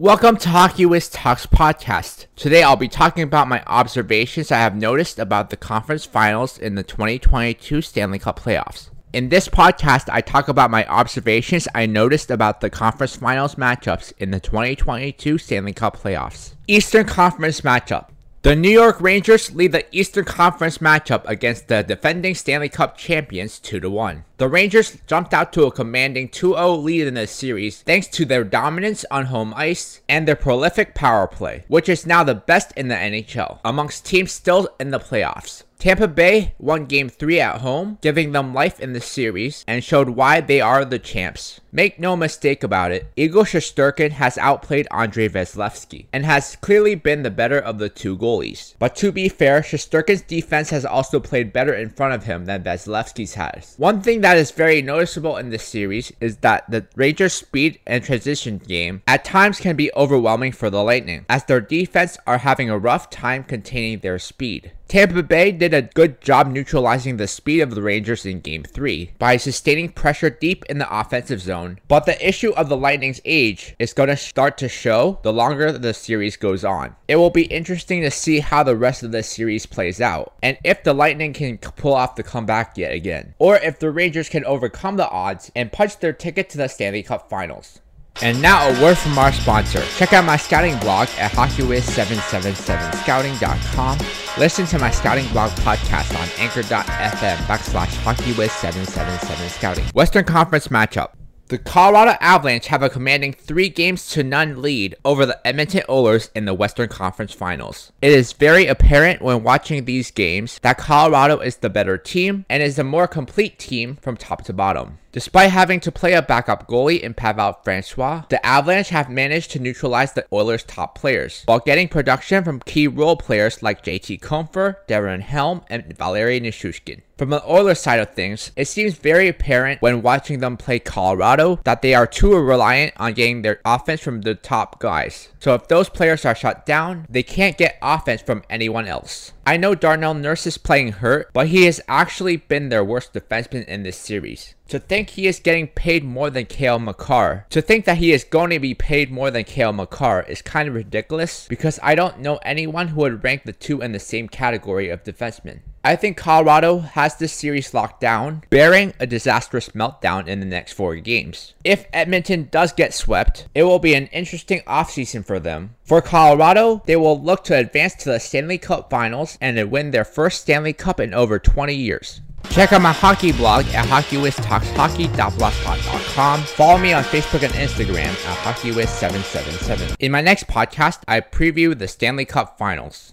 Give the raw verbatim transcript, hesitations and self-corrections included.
Welcome to Hockey Wiz Talks podcast. Today I'll be talking about my observations I have noticed about the conference finals in the twenty twenty-two Stanley Cup playoffs. In this podcast, I talk about my observations I noticed about the conference finals matchups in the twenty twenty-two Stanley Cup playoffs. Eastern Conference matchup. The New York Rangers lead the Eastern Conference matchup against the defending Stanley Cup champions two to one. The Rangers jumped out to a commanding two oh lead in this series thanks to their dominance on home ice and their prolific power play, which is now the best in the N H L, amongst teams still in the playoffs. Tampa Bay won Game three at home, giving them life in the series, and showed why they are the champs. Make no mistake about it, Igor Shesterkin has outplayed Andrei Vasilevskiy, and has clearly been the better of the two goalies. But to be fair, Shesterkin's defense has also played better in front of him than Vasilevskiy's has. One thing that is very noticeable in this series is that the Rangers' speed and transition game at times can be overwhelming for the Lightning, as their defense are having a rough time containing their speed. Tampa Bay did a good job neutralizing the speed of the Rangers in Game three by sustaining pressure deep in the offensive zone, but the issue of the Lightning's age is going to start to show the longer the series goes on. It will be interesting to see how the rest of the series plays out, and if the Lightning can pull off the comeback yet again, or if the Rangers can overcome the odds and punch their ticket to the Stanley Cup Finals. And now a word from our sponsor. Check out my scouting blog at hockey wiz seven seven seven scouting dot com. Listen to my scouting blog podcast on anchor dot f m backslash hockey wiz seven seven seven scouting. Western Conference matchup. The Colorado Avalanche have a commanding three games to none lead over the Edmonton Oilers in the Western Conference Finals. It is very apparent when watching these games that Colorado is the better team and is a more complete team from top to bottom. Despite having to play a backup goalie in Pavel Francouz, the Avalanche have managed to neutralize the Oilers' top players, while getting production from key role players like J T Compher, Darren Helm, and Valeri Nichushkin. From the Oilers side of things, it seems very apparent when watching them play Colorado that they are too reliant on getting their offense from the top guys. So if those players are shut down, they can't get offense from anyone else. I know Darnell Nurse is playing hurt, but he has actually been their worst defenseman in this series. To think he is getting paid more than Cale Makar, to think that he is going to be paid more than Cale Makar is kind of ridiculous, because I don't know anyone who would rank the two in the same category of defensemen. I think Colorado has this series locked down, bearing a disastrous meltdown in the next four games. If Edmonton does get swept, it will be an interesting offseason for them. For Colorado, they will look to advance to the Stanley Cup Finals and to win their first Stanley Cup in over twenty years. Check out my hockey blog at hockey wiz talks hockey dot blogspot dot com. Follow me on Facebook and Instagram at hockey wiz seven seven seven. In my next podcast, I preview the Stanley Cup Finals.